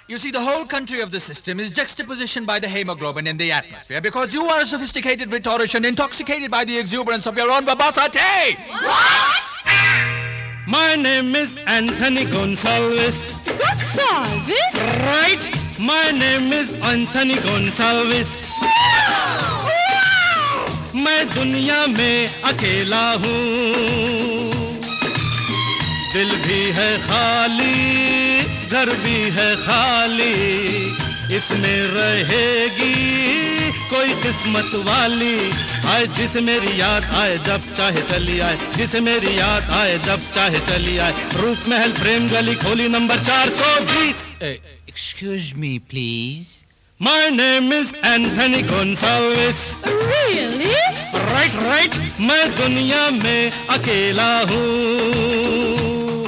You see, the whole country of the system is juxtapositioned by the hemoglobin in the atmosphere because you are a sophisticated rhetorician intoxicated by the exuberance of your own verbosity. What? My name is Anthony Gonsalves. Gonsalves? Right. My name is Anthony Gonsalves. Wow! मैं दुनिया में अकेला हूँ, दिल भी है खाली, घर भी है खाली, इसमें रहेगी कोई किस्मत वाली। आए जिसे मेरी याद आए जब चाहे चली आए, जिसे मेरी याद आए जब चाहे चली आए। रूप महल प्रेम गली खोली number 420। Excuse me, please. My name is Anthony Gonsalves. Really? Right. मैं दुनिया में अकेला हूँ।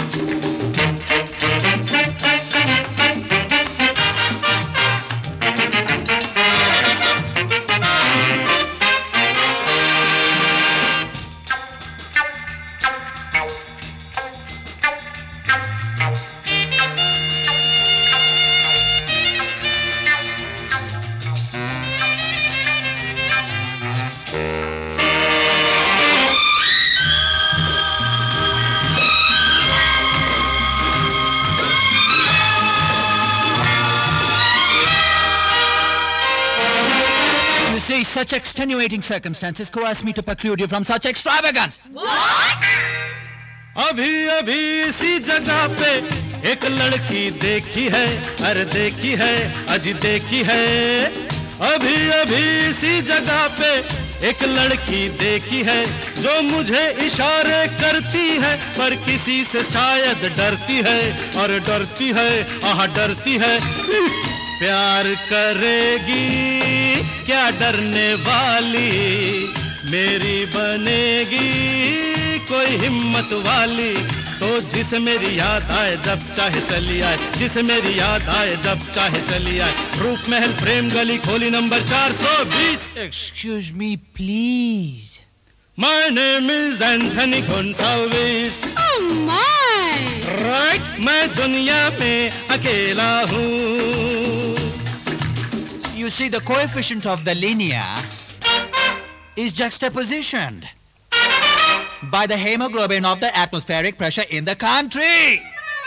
Such extenuating circumstances coerce me to preclude you from such extravagance. What? अभी अभी इसी जगह पे एक लड़की देखी है, अरे देखी है, अजी देखी है। अभी अभी इसी जगह पे एक लड़की देखी है जो मुझे इशारे करती है, पर किसी से शायद डरती है, और डरती है, आह डरती है। प्यार करेगी क्या डरने वाली, मेरी बनेगी कोई हिम्मत वाली। तो जिसे मेरी याद आए जब चाहे चली आए, जिसे मेरी याद आए जब चाहे चली आए। रूप महल प्रेम गली खोली number 420। Excuse me, please. My name is Anthony Gonsalves. Oh my! Right, मैं दुनिया में अकेला हूँ। You see, the coefficient of the linear is juxtapositioned by the hemoglobin of the atmospheric pressure in the country.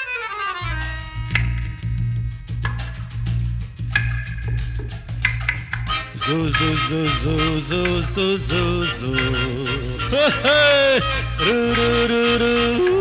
Zoo, zoo, zoo, zoo, zoo, zoo, zoo, zoo. Hey, roo, roo, roo, roo.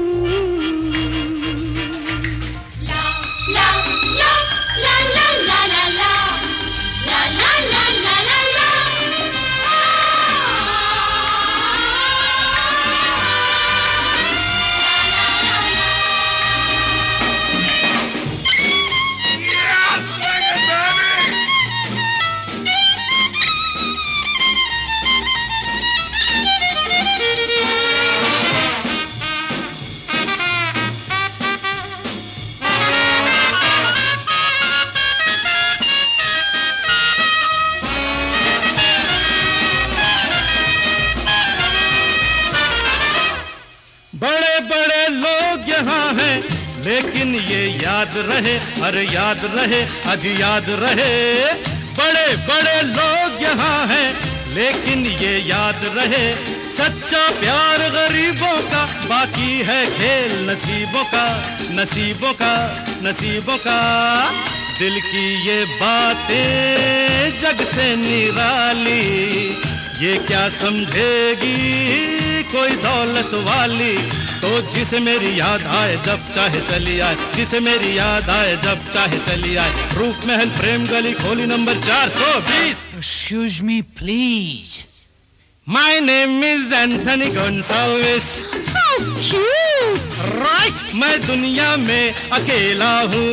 लेकिन ये याद रहे, अरे याद रहे, आज याद रहे। बड़े बड़े लोग यहाँ हैं, लेकिन ये याद रहे। सच्चा प्यार गरीबों का, बाकी है खेल नसीबों का, नसीबों का, नसीबों का। दिल की ये बातें जग से निराली, ये क्या समझेगी कोई दौलत वाली। तो जिसे मेरी याद आए जब चाहे चली आए, जिसे मेरी याद आए जब चाहे चली आए। रूप महल प्रेम गली खोली number 420। Excuse me, please. My name is Anthony Gonsalves. How cute! Right, मैं दुनिया में अकेला हूँ।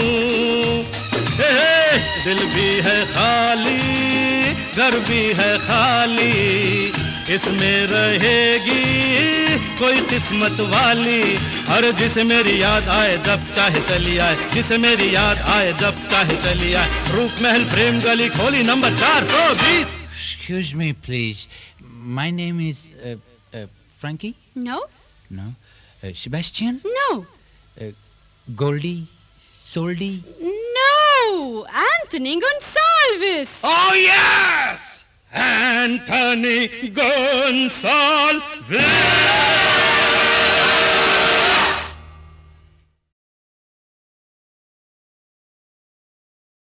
दिल भी है खाली, घर भी है खाली, इसमें रहेगी कोई किस्मत वाली। और जिसे मेरी याद आए जब चाहे चली आए, जिसे मेरी याद आए जब चाहे चली आए। रूप महल प्रेम गली खोली number 420। Excuse me, please. My name is Frankie? No. No. Sebastian? No. Goldie? Soldy? Oh, Anthony Gonsalves. Oh, yes! Anthony Gonsalves!